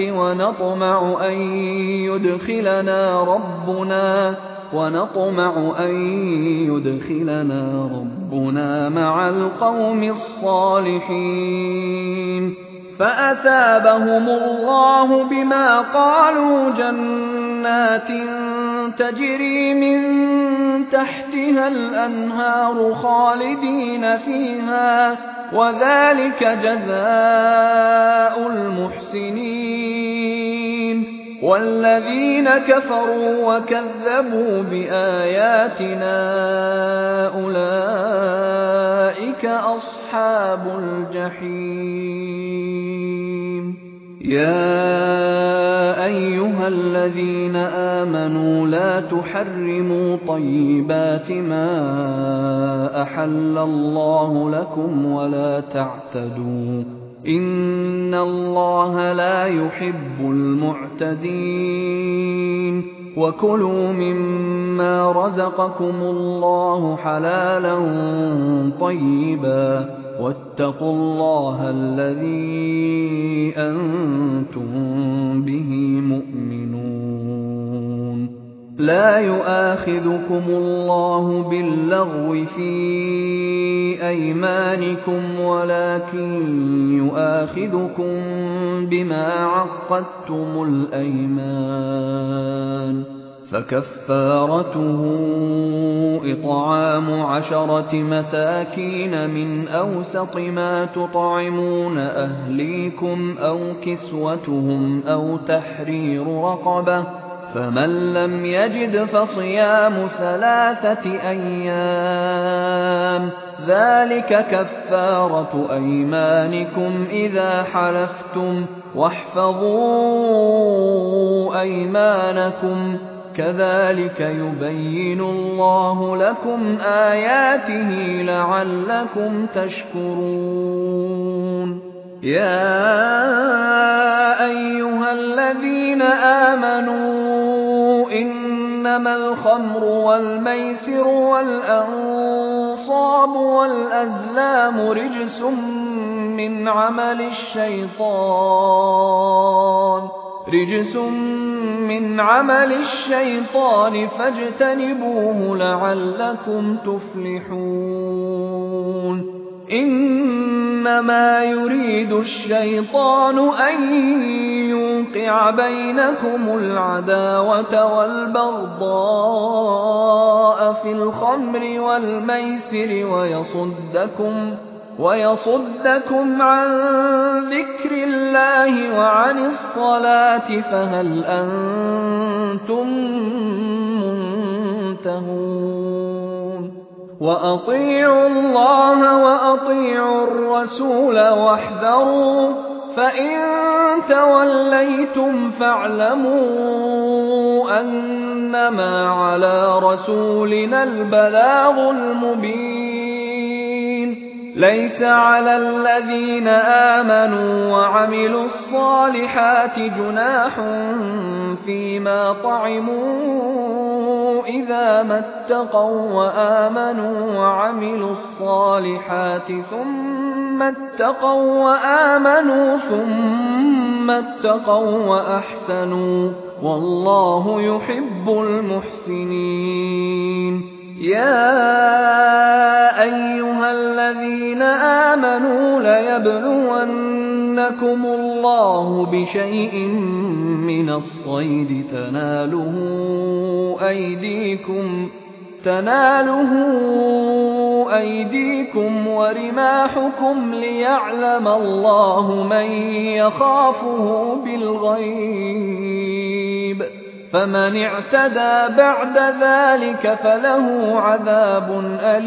وَنَطْمَعُ أَن يُدْخِلَنَا رَبُّنَا مَعَ الْقَوْمِ الصَّالِحِينَ فَأَثَابَهُمُ اللَّهُ بِمَا قَالُوا جَنَّاتٍ تَجْرِي مِن تَحْتِهَا الْأَنْهَارُ خَالِدِينَ فِيهَا ۚ وَذَٰلِكَ جَزَاءُ الْمُحْسِنِينَ وَالَّذِينَ كَفَرُوا وَكَذَّبُوا بِآيَاتِنَا أُولَٰئِكَ أَصْحَابُ الْجَحِيمِ يَا أَيُّهَا الَّذِينَ آمَنُوا لَا تُحَرِّمُوا طَيِّبَاتِ مَا أَحَلَّ اللَّهُ لَكُمْ وَلَا تَعْتَدُوا ۚ إِنَّ اللَّهَ لَا يُحِبُّ الْمُعْتَدِينَ وَكُلُوا مِمَّا رَزَقَكُمُ اللَّهُ حَلَالًا طَيِّبًا وَاتَّقُوا اللَّهَ الَّذِي أَنتُم بِهِ مُؤْمِنُونَ لَا يُؤَاخِذُكُمُ اللَّهُ بِاللَّغْوِ فِي أَيْمَانِكُمْ وَلَٰكِن يُؤَاخِذُكُم بِمَا عَقَّدتُّمُ الْأَيْمَانَ فَكَفَّارَتُهُ إِطْعَامُ 10 مَسَاكِينَ مِنْ أَوْسَطِ مَا تُطْعِمُونَ أَهْلِيكُمْ أَوْ كِسْوَتُهُمْ أَوْ تَحْرِيرُ رَقَبَةٍ ۖ فَمَن لَّمْ يَجِدْ فَصِيَامُ 3 أَيَّامٍ ۚ ذَٰلِكَ كَفَّارَةُ أَيْمَانِكُمْ إِذَا حَلَفْتُمْ ۚ وَاحْفَظُوا أَيْمَانَكُمْ ۚ كَذَٰلِكَ يُبَيِّنُ اللَّهُ لَكُمْ آيَاتِهِ لَعَلَّكُمْ تَشْكُرُونَ يَا أَيُّهَا الَّذِينَ آمَنُوا إِنَّمَا الْخَمْرُ وَالْمَيْسِرُ وَالْأَنصَابُ وَالْأَزْلَامُ رِجْسٌ مِّنْ عَمَلِ الشَّيْطَانِ فَاجْتَنِبُوهُ لَعَلَّكُمْ تُفْلِحُونَ إِنَّمَا يُرِيدُ الشَّيْطَانُ أَن يُوقِعَ بَيْنَكُمُ الْعَدَاوَةَ وَالْبَغْضَاءَ فِي الْخَمْرِ وَالْمَيْسِرِ وَيَصُدَّكُمْ عَن ذِكْرِ اللَّهِ وَعَنِ الصَّلَاةِ فَهَلْ أَنتُم مُّنتَهُونَ وَأَطِيعُوا اللَّهَ وَأَطِيعُوا الرَّسُولَ وَاحْذَرُوا ۚ فَإِن تَوَلَّيْتُمْ فَاعْلَمُوا أَنَّمَا عَلَىٰ رَسُولِنَا الْبَلَاغُ الْمُبِينُ لَيْسَ عَلَى الَّذِينَ آمَنُوا وَعَمِلُوا الصَّالِحَاتِ جُنَاحٌ فِيمَا طَعِمُوا إِذَا مَا اتَّقَوا وَّآمَنُوا وَعَمِلُوا الصَّالِحَاتِ ثُمَّ اتَّقَوا وَّأَحْسَنُوا ۗ وَاللَّهُ يُحِبُّ الْمُحْسِنِينَ يَا أَيُّهَا الَّذِينَ آمَنُوا لَيَبْلُوَنَّكُمُ يَبْلُوَنَّكُمُ اللَّهُ بِشَيْءٍ مِّنَ الصَّيْدِ تناله أيديكم ورماحكم ليعلم الله من يخافه بالغيب، فمن اعتدى بعد ذلك فله عذاب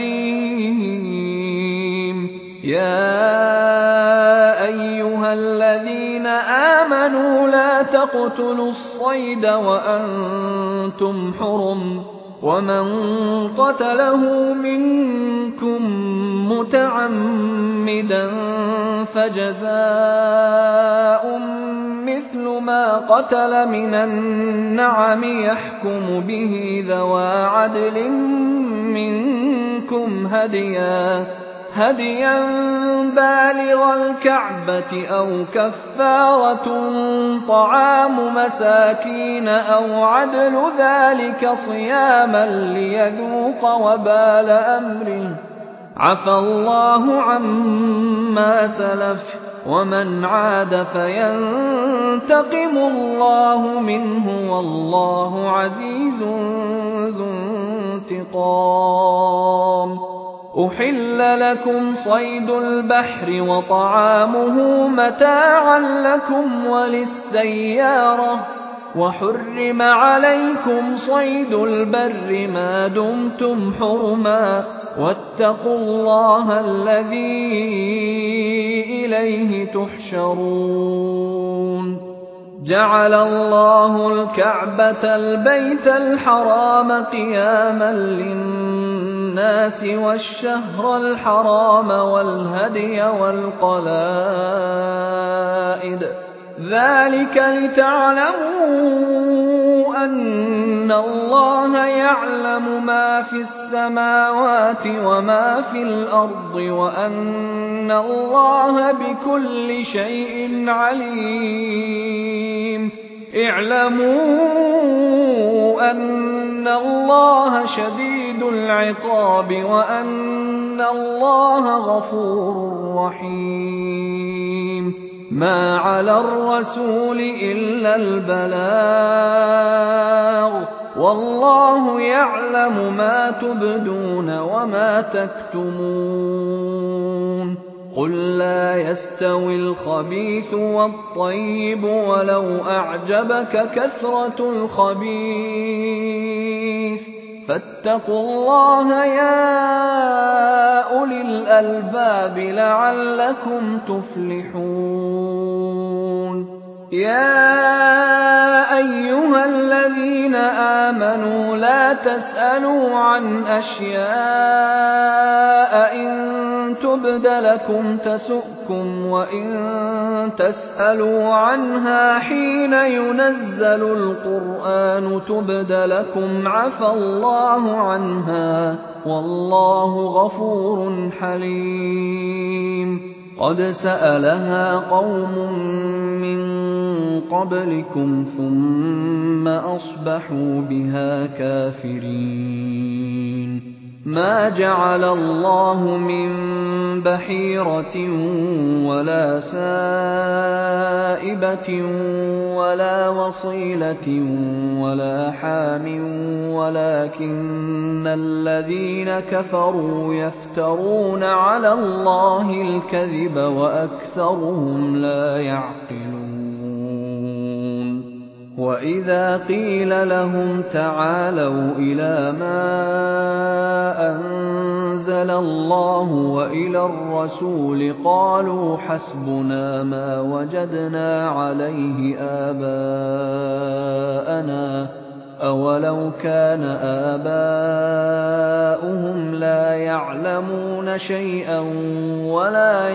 أليم. يا أيها الذين آمنوا لا تقتلوا الصيد وأنتم حرم، ومن قتله منكم متعمدا فجزاء مثل ما قتل من النعم يحكم به ذوى عدل منكم هديا بالغ الكعبة أو كفارة طعام مساكين أو عدل ذلك صياما ليذوق وبال أمره، عفى الله عما سلف، ومن عاد فينتقم الله منه والله عزيز ذو انتقام. أحل لكم صيد البحر وطعامه متاعا لكم وللسيارة، وحرم عليكم صيد البر ما دمتم حرما، واتقوا الله الذي إليه تحشرون. جعل الله الكعبة البيت الحرام قياما للناس والشهر الحرام والهدي والقلائد، ذلك لتعلموا أن الله يعلم ما في السماوات وما في الأرض، وأن الله بكل شيء عليم. اعلموا أن الله شديد العقاب وأن الله غفور رحيم. ما على الرسول إلا البلاغ، والله يعلم ما تبدون وما تكتمون. قل لا يستوي الخبيث والطيب ولو أعجبك كثرة الخبيث، فاتقوا الله يا أولي الألباب لعلكم تفلحون. يا أيها الذين آمنوا لا تسألوا عن أشياء إن تبد لكم تسؤكم، وإن تسألوا عنها حين ينزل القرآن تبد لكم عفى الله عنها، والله غفور حليم. قد سألها قوم من قبلكم ثم أصبحوا بها كافرين. ما جعل الله من بحيرة ولا سائبة ولا وصيلة ولا حام، ولكن الذين كفروا يفترون على الله الكذب وأكثرهم لا يعقلون. وإذا قيل لهم تعالوا إلى ما أنزل الله وإلى الرسول قالوا حسبنا ما وجدنا عليه آباءنا، أولو كان آباؤهم لا يعلمون شيئا ولا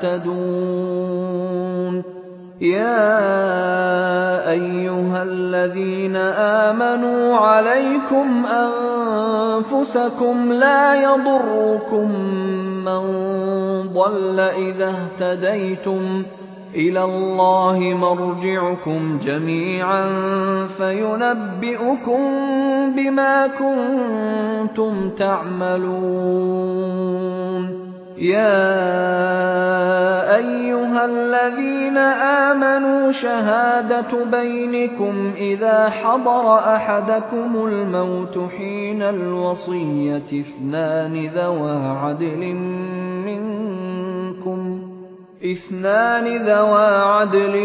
يهتدون. يا أيها الذين آمنوا عليكم أنفسكم لا يضركم من ضل إذا اهتديتم، إلى الله مرجعكم جميعا فينبئكم بما كنتم تعملون. يا أيها الذين آمنوا شهادة بينكم إذا حضر أحدكم الموت حين الوصية اثنان ذوى عدل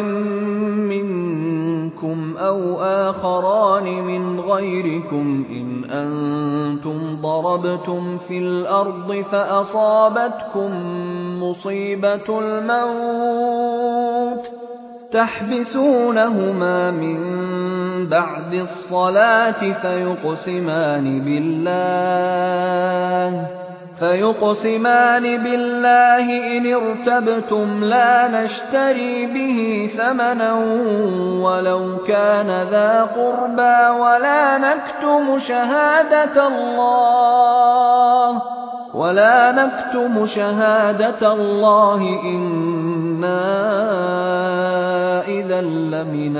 منكم أو آخران من غيركم إن أنتم ضربتم في الأرض فأصابتكم مصيبة الموت تحبسونهما من بعد الصلاة فيقسمان بالله إن ارتبتم لا نشتري به ثمنا ولو كان ذا قربى ولا نكتم شهادة الله إنا إذا لمن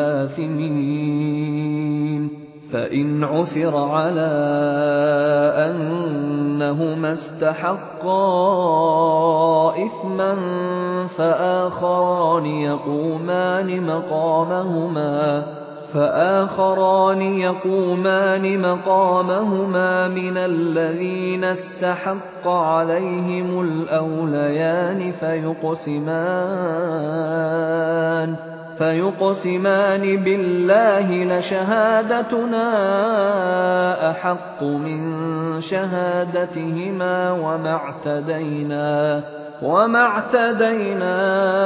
الآثمين فإن عثر على أنهما استحقا إثما فآخران يقومان مقامهما من الذين استحق عليهم الأوليان فيقسمان بالله لشهادتنا أحق من شهادتهما وما اعتدينا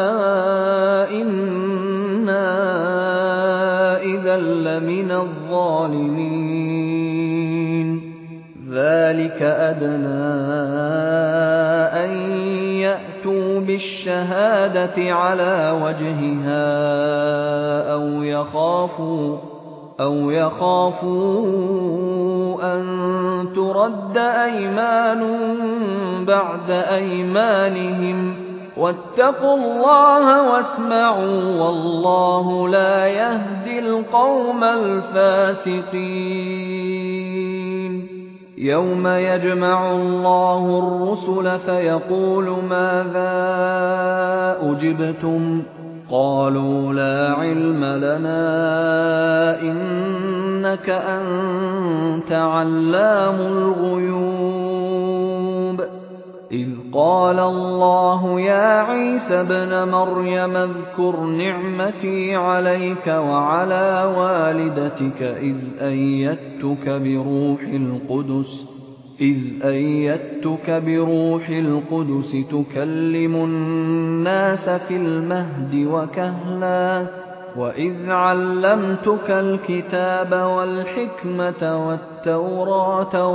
إنا إذا لمن الظالمين ذلك أدنى أن يأتوا بالشهادة على وجهها أو يخافوا أن ترد أيمان بعد أيمانهم واتقوا الله واسمعوا والله لا يهدي القوم الفاسقين يوم يجمع الله الرسل فيقول ماذا أجبتم قالوا لا علم لنا إنك أنت علام الغيوب إذ قال الله يا عيسى ابن مريم اذكر نعمتي عليك وعلى والدتك إذ أيدتك بروح القدس تكلم الناس في المهد وكهلا وإذ علمتك الكتاب والحكمة والتوراة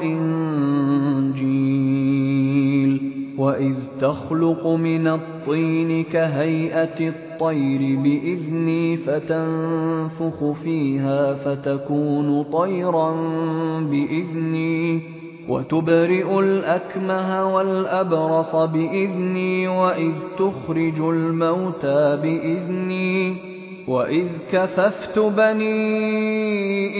والإنجيل وإذ تخلق من الطين كهيئة الطير بإذني فتنفخ فيها فتكون طيرا بإذني وتبرئ الأكمه والأبرص بإذني وإذ تخرج الموتى بإذني وإذ كففت بني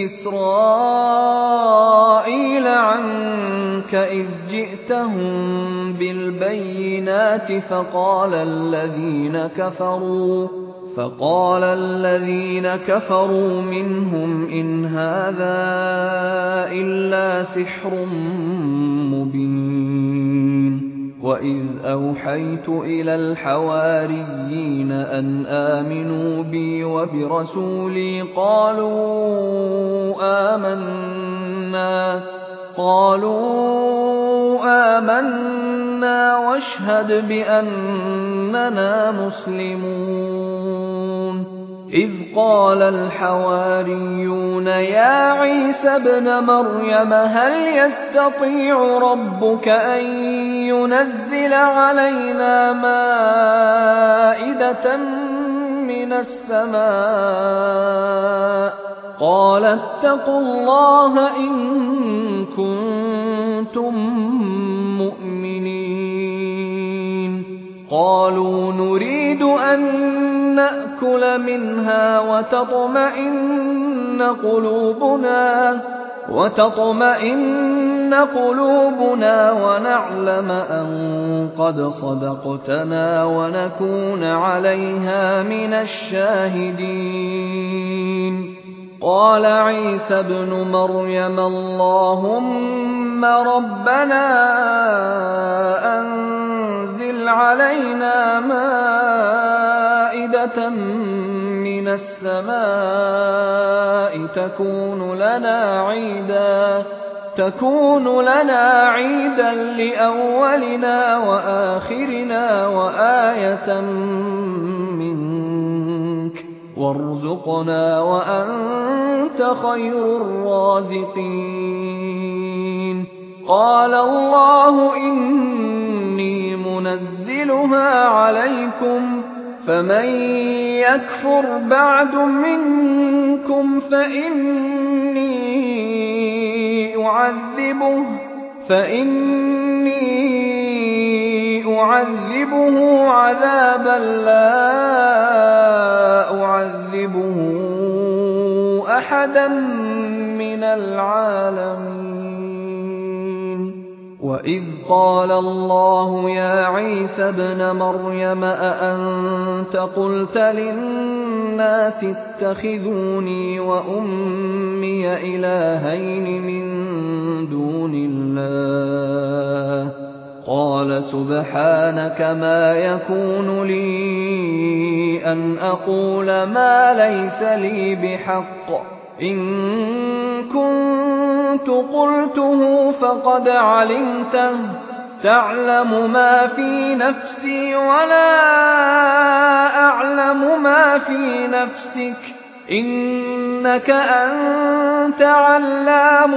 إسرائيل عنك إذ جئتهم بالبينات فقال الذين كفروا منهم إن هذا إلا سحر مبين وإذ أوحيت إلى الحواريين أن آمنوا بي وبرسولي قالوا آمنا واشهد بأننا مسلمون إذ قال الحواريون يا عيسى ابن مريم هل يستطيع ربك أن ينزل علينا مائدة من السماء قال اتقوا الله إن كنتم مؤمنين قالوا نريد أن نأكل منها وتطمئن قلوبنا ونعلم أن قد صدقتنا ونكون عليها من الشاهدين. قال عيسى ابن مريم اللهم ربنا أنزل علينا مائدة من السماء تكون لنا عيدا لأولنا وآخرنا وآية منك وارزقنا وأنت خير الرازقين. قال الله إني منزلها عليكم فمن يكفر بعد منكم فإني أعذبه عذابا لا أعذبه أحدا من العالمين. وإذ قال الله يا عيسى ابن مريم أأنت قلت للناس اتخذوني وأمي إلهين من دون الله قال سبحانك ما يكون لي أن أقول ما ليس لي بحق إن كنت قلته فقد علمته تعلم ما في نفسي ولا أعلم ما في نفسك إنك أنت علام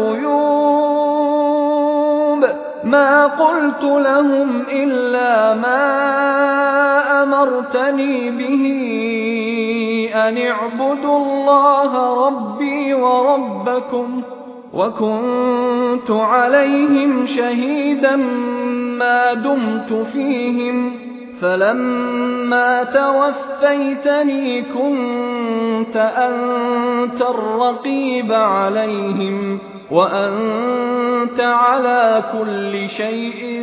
الغيوب. ما قلت لهم إلا ما أمرتني به أن اعبدوا الله ربي وربكم وكنت عليهم شهيدا ما دمت فيهم فلما توفيتني كنت أنت الرقيب عليهم وأنت على كل شيء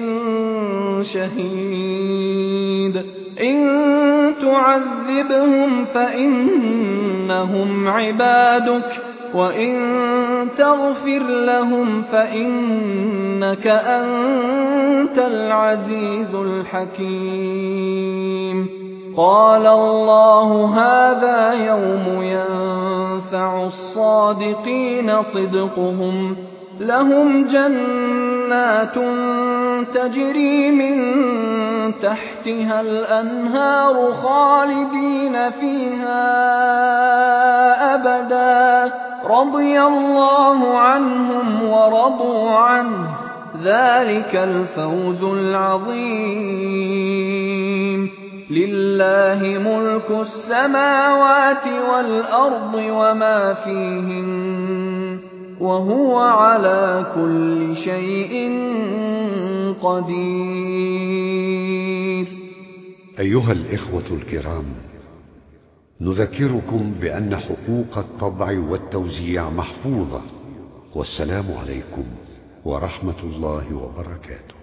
شهيد. إن تعذبهم فإنهم عبادك وإن تغفر لهم فإنك أنت العزيز الحكيم. قال الله هذا يوم ينفع الصادقين صدقهم لهم جنات تجري من تحتها الأنهار خالدين فيها أبدا رضي الله عنهم ورضوا عنه ذلك الفوز العظيم. لله ملك السماوات والأرض وما فيهن وهو على كل شيء قدير. أيها الإخوة الكرام، نذكركم بأن حقوق الطبع والتوزيع محفوظة. والسلام عليكم ورحمة الله وبركاته.